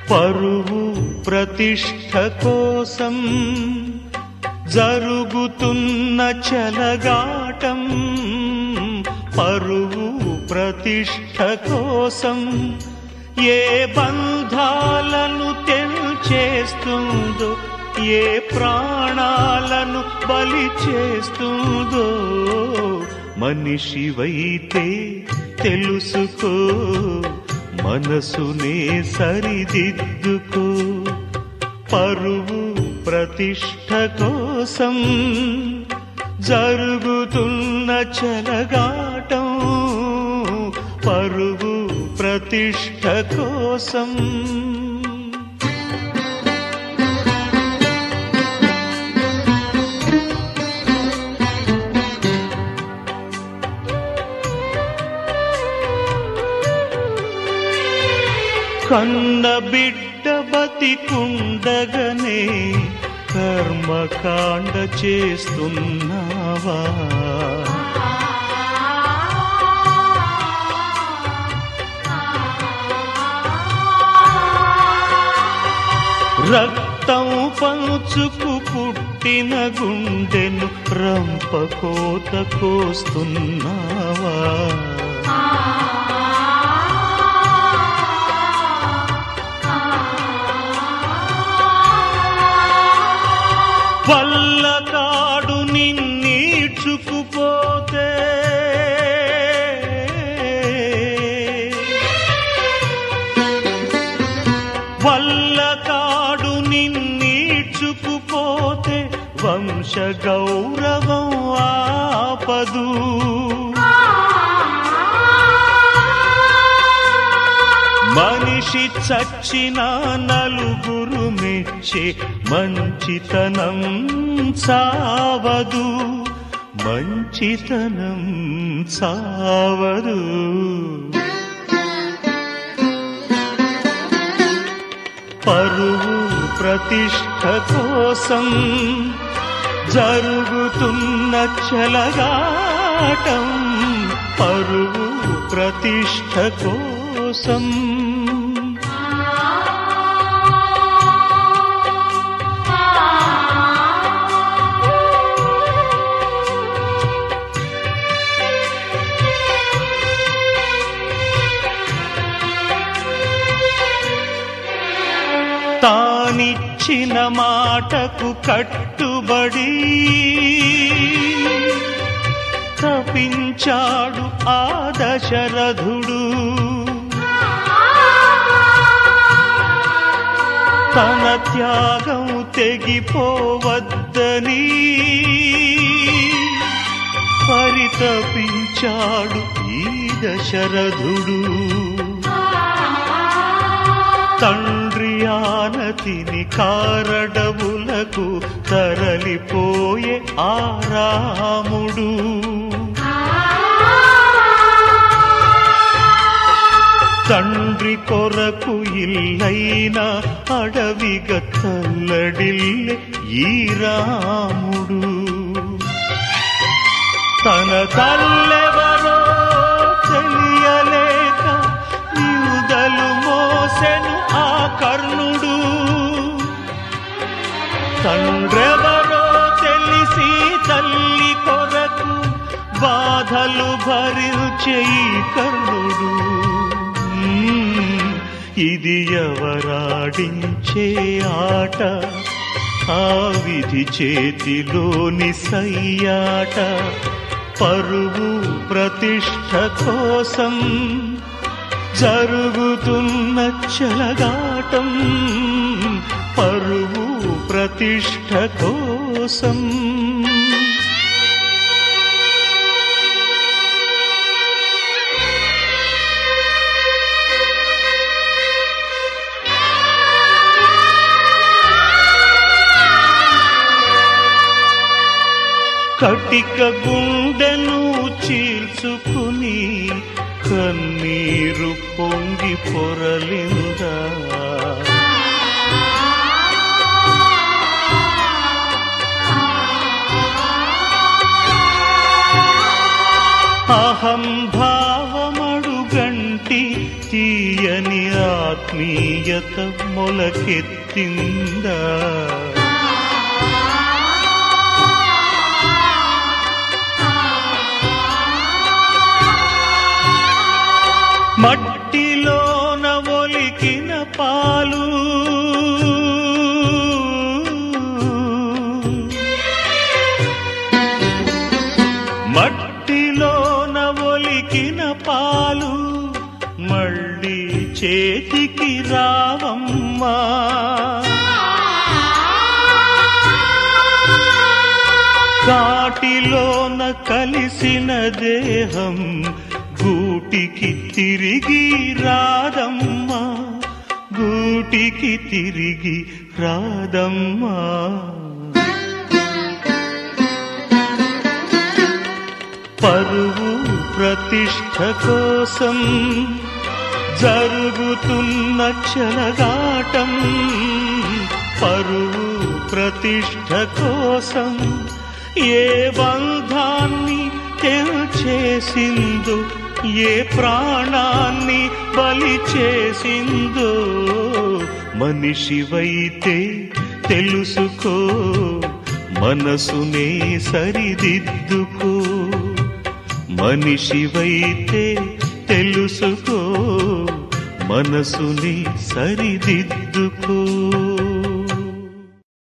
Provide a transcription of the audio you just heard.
పరువు ప్రతిష్ఠ కోసం జరుగుతున్న చెలగాటం, పరువు ప్రతిష్ఠ కోసం ఏ బంధాలను తెల్చేస్తుందో, ఏ ప్రాణాలను బలి చేస్తుందో మనిషివైతే తెలుసుకో, మనసునే సరిదిద్దుకో. పరువు ప్రతిష్ఠ కోసం జరుగుతున్న చెలగాటం, పరువు ప్రతిష్ఠ కోసం. కన్న బిడ్డ బతికుండగనే కర్మకాండ చేస్తున్నావా? రక్తం పంచుకు పుట్టిన గుండెను రంపకోత కోస్తున్నావా? వల్లకాడు నిన్నీడ్చుకుపోతే వల్లకాడు నిన్నీడ్చుకుపోతే వంశ గౌరవం ఆపదు. మనిషి చచ్చిన నలుగురు మెచ్చే మంచితనం సావదు, మంచితనం సావదు. పరువు ప్రతిష్ఠ కోసం జరుగుతున్న చెలగాటం, పరువు ప్రతిష్ఠ కోసం. తానిచ్చిన మాటకు కట్టుబడి తపించాడు ఆ దశరథుడు. తన త్యాగం తెగిపోవద్దని పరితపించాడు ఈ దశరథుడు. తండ్రి ఆనతిని కారడవులకు తరలిపోయే ఆ రాముడు. తండ్రి కొరకు ఇల్లైన అడవిగ తల్లడిల్లే ఈ రాముడు. తన తల్లెవరో తెలియలేక యుదలు మోసెను ఆ కర్ణుడు. తండ్రెవరో తెలిసి తల్లి కొరకు బాధలు భరించే ఈ కర్ణుడు. ఇది ఎవరాడించే ఆట, ఆ విధి చేతిలోని సయ్యాట. పరువు ప్రతిష్ఠ కోసం జరుగుతున్న చెలగాటం, పరువు ప్రతిష్ఠ కోసం. కటిక గుండెను చీల్చుకుని కన్నీరు పొంగి పొరలిందా. అహంభావమడుగంటి తీయని ఆత్మ ఆత్మీయత మొలకెత్తిందా? మట్టిలోన ఒలికిన పాలు మట్టిలోన ఒలికిన పాలు మళ్ళీ చేతికి రావమ్మా. కాటిలోన కలిసిన దేహం గూటికి తిరిగి రాదమ్మా, గూటికి తిరిగి రాదమ్మా. పరువు ప్రతిష్ఠ కోసం జరుగుతున్న చెలగాటం, పరువు ప్రతిష్ఠ కోసం ఏ బంధాన్ని తెల్చేసిందో, ఏ ప్రాణాన్ని బలి చేసిందో. మనిషివైతే తెలుసుకో, మనసునే సరిదిద్దుకో. మనిషివైతే తెలుసుకో, మనసుని సరిదిద్దుకో.